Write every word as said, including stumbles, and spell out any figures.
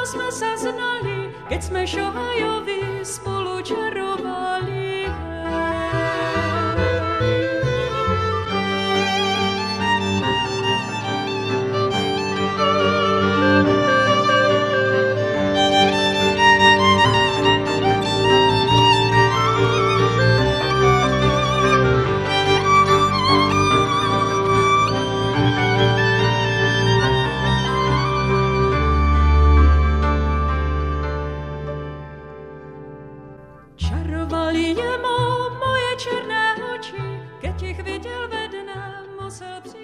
sme sa znali, keď sme Šohajovi spolu čarovali. Čarovali jemu moje černé oči, keď ich videl vedne, musel přijít.